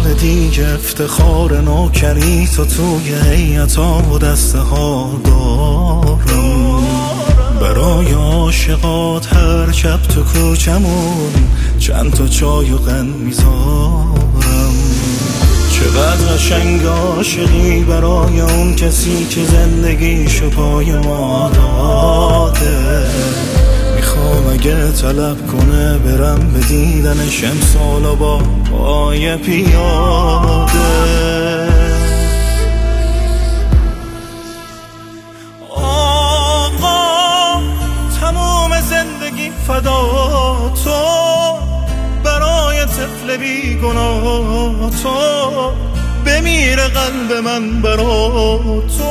بار دیگه افتخار نوکری تو توی هیئت‌ها و دسته ها دارم. برای عاشقات هر شب تو کوچمون چند تا چای و قند میذارم. چقدر قشنگ عاشقی برای اون کسی که زندگیشو پای ما داده. میخوام اگه طلب کنه برم به دیدنش امسال با پای پیاده. آقا تموم زندگی فدا تو، برای طفل بیگناه تو، بمیره قلب من برا تو.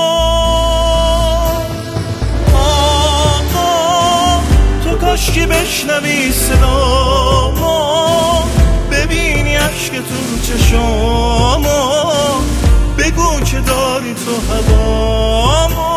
آقا تو کاشکی بشنوی صدامو، ببینی عشق تو چشامو، بگو که داری تو هوامو.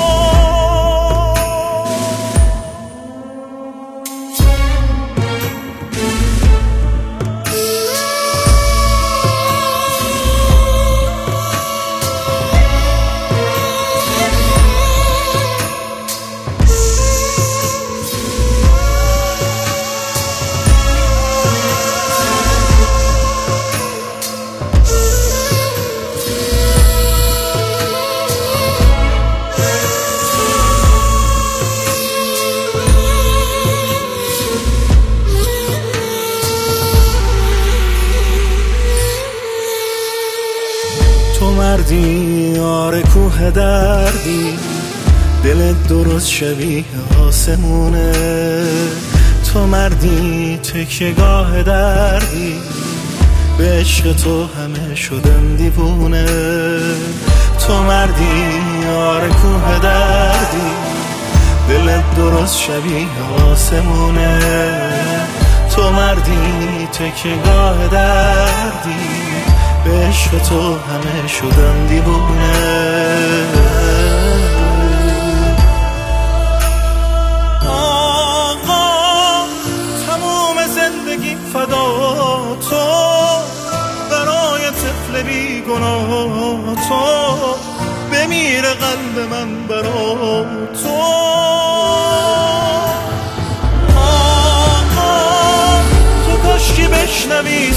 تو مردی آره کوه دردی، دلت درست شبیه آسمونه. تو مردی تکیه‌گاه دردی، به عشق تو همه شدم دیوونه. تو مردی آره کوه دردی، دلت درست شبیه آسمونه. تو مردی تکیه‌گاه دردی، به عشق تو همه شدم دیوونه. آقا تموم زندگی فدا تو، برای طفل بیگناه تو، بمیره قلب من برا تو. آقا تو کاشکی بشنوی